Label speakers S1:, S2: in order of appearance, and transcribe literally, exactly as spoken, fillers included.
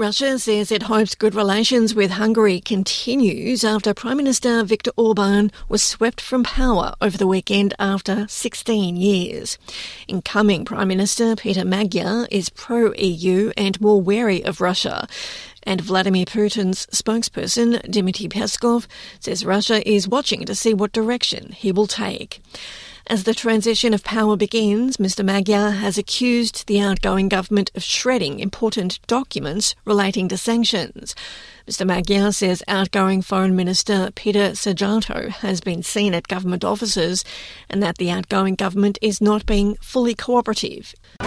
S1: Russia says it hopes good relations with Hungary continues after Prime Minister Viktor Orban was swept from power over the weekend after sixteen years. Incoming Prime Minister Peter Magyar is pro-E U and more wary of Russia. And Vladimir Putin's spokesperson, Dmitry Peskov, says Russia is watching to see what direction he will take. As the transition of power begins, Mister Magyar has accused the outgoing government of shredding important documents relating to sanctions. Mister Magyar says outgoing Foreign Minister Peter Szijjártó has been seen at government offices and that the outgoing government is not being fully cooperative.